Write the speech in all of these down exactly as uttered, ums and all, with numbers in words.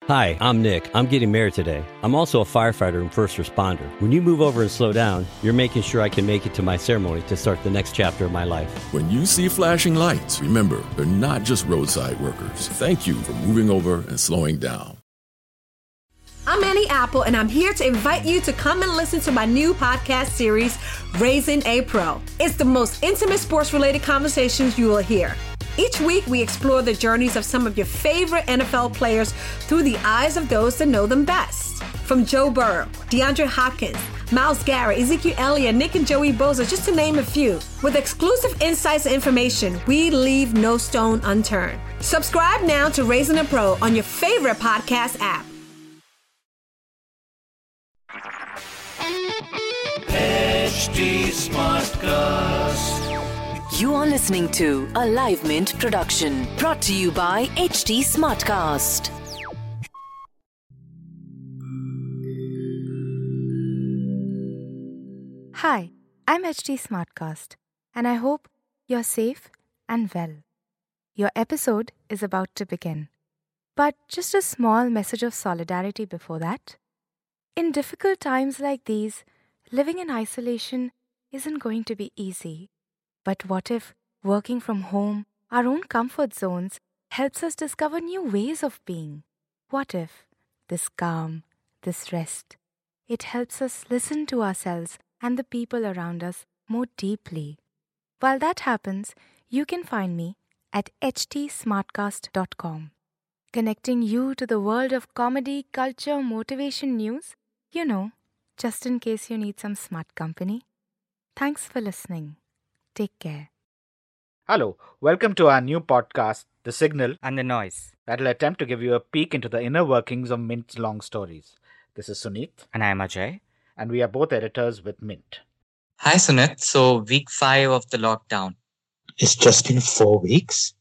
Hi, I'm Nick. I'm getting married today. I'm also a firefighter and first responder. When you move over and slow down, you're making sure I can make it to my ceremony to start the next chapter of my life. When you see flashing lights, remember, they're not just roadside workers. Thank you for moving over and slowing down. I'm Annie Apple, and I'm here to invite you to come and listen to my new podcast series, Raising a Pro. It's the most intimate sports-related conversations you will hear. Each week, we explore the journeys of some of your favorite N F L players through the eyes of those that know them best. From Joe Burrow, DeAndre Hopkins, Myles Garrett, Ezekiel Elliott, Nick and Joey Bosa, just to name a few. With exclusive insights and information, we leave no stone unturned. Subscribe now to Raising a Pro on your favorite podcast app. H D Smartcast. You are listening to a Live Mint production brought to you by H D Smartcast. Hi, I'm H D Smartcast, and I hope you're safe and well. Your episode is about to begin. But just a small message of solidarity before that. In difficult times like these, living in isolation isn't going to be easy. But what if working from home, our own comfort zones, helps us discover new ways of being? What if this calm, this rest, it helps us listen to ourselves and the people around us more deeply? While that happens, you can find me at h t smartcast dot com, connecting you to the world of comedy, culture, motivation news, you know, just in case you need some smart company. Thanks for listening. Take care. Hello, welcome to our new podcast, The Signal and the Noise, that'll attempt to give you a peek into the inner workings of Mint's long stories. This is Suneet. And I am Ajay. And we are both editors with Mint. Hi, Sunit. So, week five of the lockdown. It's just been four weeks?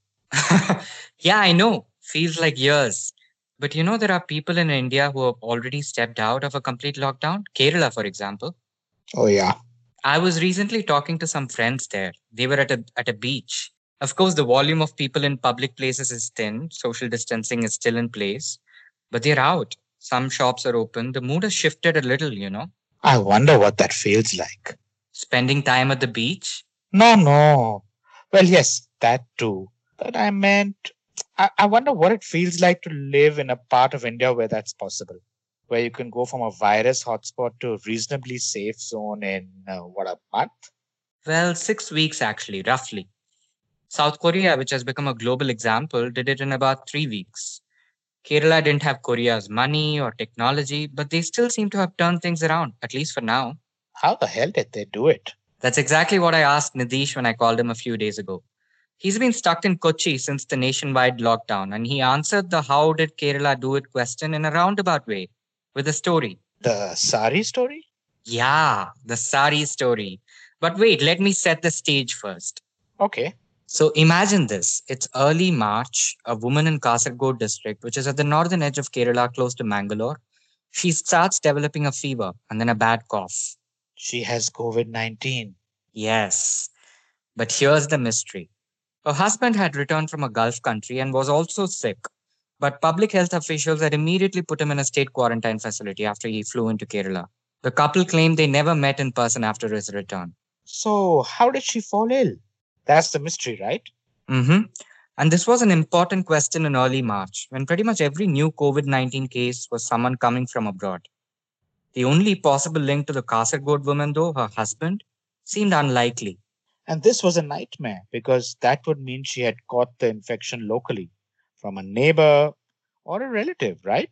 Yeah, I know. Feels like years. But you know, there are people in India who have already stepped out of a complete lockdown. Kerala, for example. Oh, yeah. I was recently talking to some friends there. They were at a at a beach. Of course, the volume of people in public places is thin. Social distancing is still in place. But they're out. Some shops are open. The mood has shifted a little, you know. I wonder what that feels like. Spending time at the beach? No, no. Well, yes, that too. But I meant, I, I wonder what it feels like to live in a part of India where that's possible. Where you can go from a virus hotspot to a reasonably safe zone in, uh, what, a month? Well, six weeks actually, roughly. South Korea, which has become a global example, did it in about three weeks. Kerala didn't have Korea's money or technology, but they still seem to have turned things around, at least for now. How the hell did they do it? That's exactly what I asked Nidish when I called him a few days ago. He's been stuck in Kochi since the nationwide lockdown, and he answered the how did Kerala do it question in a roundabout way. With a story. The sari story? Yeah, the sari story. But wait, let me set the stage first. Okay. So imagine this. It's early March. A woman in Kasaragod district, which is at the northern edge of Kerala, close to Mangalore, she starts developing a fever and then a bad cough. She has covid nineteen. Yes. But here's the mystery. Her husband had returned from a Gulf country and was also sick. But public health officials had immediately put him in a state quarantine facility after he flew into Kerala. The couple claimed they never met in person after his return. So, how did she fall ill? That's the mystery, right? Mm-hmm. And this was an important question in early March, when pretty much every new covid nineteen case was someone coming from abroad. The only possible link to the Kasaragod woman, though, her husband, seemed unlikely. And this was a nightmare, because that would mean she had caught the infection locally. From a neighbor or a relative, right?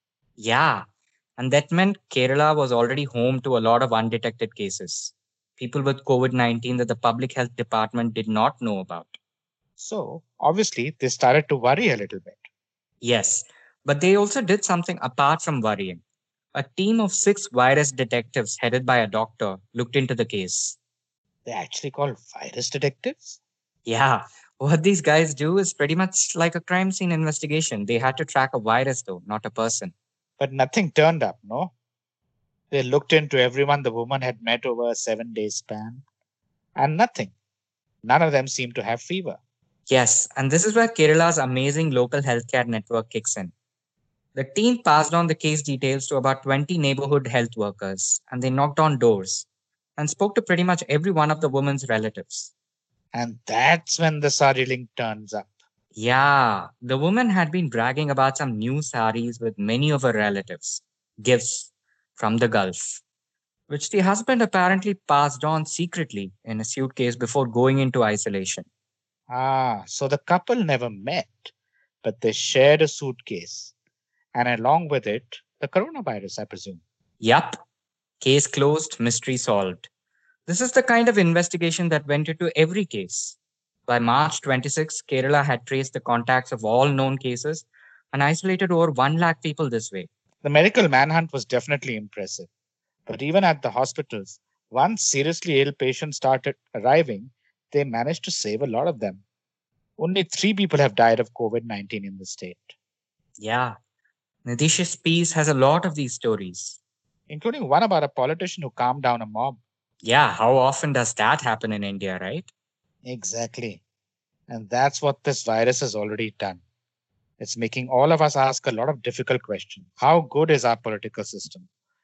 Yeah. And that meant Kerala was already home to a lot of undetected cases. People with covid nineteen that the public health department did not know about. So, obviously, they started to worry a little bit. Yes. But they also did something apart from worrying. A team of six virus detectives headed by a doctor looked into the case. They're actually called virus detectives? Yeah. What these guys do is pretty much like a crime scene investigation. They had to track a virus, though, not a person. But nothing turned up, no? They looked into everyone the woman had met over a seven-day span. And nothing. None of them seemed to have fever. Yes, and this is where Kerala's amazing local healthcare network kicks in. The team passed on the case details to about twenty neighborhood health workers, and they knocked on doors and spoke to pretty much every one of the woman's relatives. And that's when the sari link turns up. Yeah, the woman had been bragging about some new saris with many of her relatives, gifts from the Gulf, which the husband apparently passed on secretly in a suitcase before going into isolation. Ah, so the couple never met, but they shared a suitcase. And along with it, the coronavirus, I presume. Yup. Case closed, mystery solved. This is the kind of investigation that went into every case. By March twenty-sixth, Kerala had traced the contacts of all known cases and isolated over one lakh people this way. The medical manhunt was definitely impressive. But even at the hospitals, once seriously ill patients started arriving, they managed to save a lot of them. Only three people have died of covid nineteen in the state. Yeah. Nitish's piece has a lot of these stories. Including one about a politician who calmed down a mob. Yeah, how often does that happen in India, right? Exactly. And that's what this virus has already done. It's making all of us ask a lot of difficult questions. How good is our political system?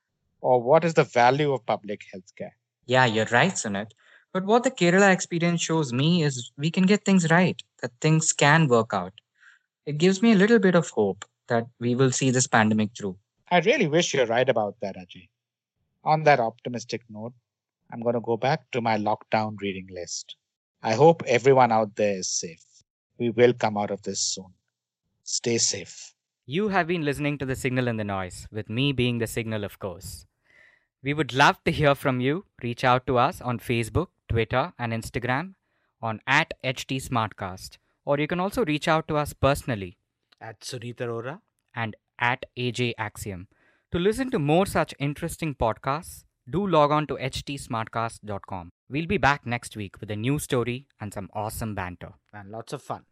Or what is the value of public healthcare? Yeah, you're right, Sunit. But what the Kerala experience shows me is we can get things right, that things can work out. It gives me a little bit of hope that we will see this pandemic through. I really wish you're right about that, Ajay. On that optimistic note, I'm going to go back to my lockdown reading list. I hope everyone out there is safe. We will come out of this soon. Stay safe. You have been listening to The Signal and the Noise, with me being The Signal, of course. We would love to hear from you. Reach out to us on Facebook, Twitter, and Instagram on at H T Smartcast. Or you can also reach out to us personally At Sunit Arora. and at A J Axiom. To listen to more such interesting podcasts, do log on to h t smartcast dot com. We'll be back next week with a new story and some awesome banter. And lots of fun.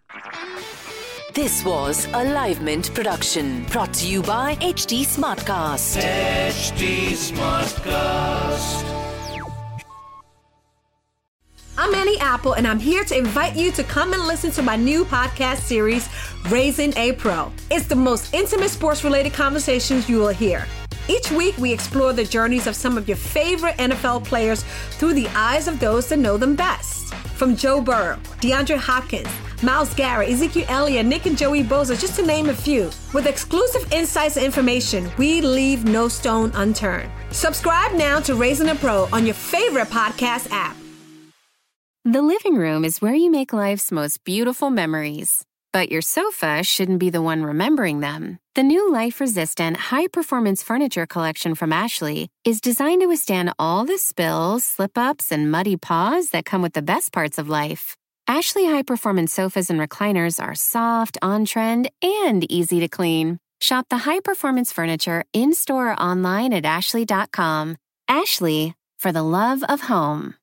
This was a Live Mint production brought to you by H T Smartcast. H T Smartcast. I'm Annie Apple, and I'm here to invite you to come and listen to my new podcast series, Raising a Pro. It's the most intimate sports-related conversations you will hear. Each week, we explore the journeys of some of your favorite N F L players through the eyes of those that know them best. From Joe Burrow, DeAndre Hopkins, Myles Garrett, Ezekiel Elliott, Nick and Joey Bosa, just to name a few. With exclusive insights and information, we leave no stone unturned. Subscribe now to Raising a Pro on your favorite podcast app. The living room is where you make life's most beautiful memories. But your sofa shouldn't be the one remembering them. The new life-resistant, high-performance furniture collection from Ashley is designed to withstand all the spills, slip-ups, and muddy paws that come with the best parts of life. Ashley high-performance sofas and recliners are soft, on-trend, and easy to clean. Shop the high-performance furniture in-store or online at ashley dot com. Ashley, for the love of home.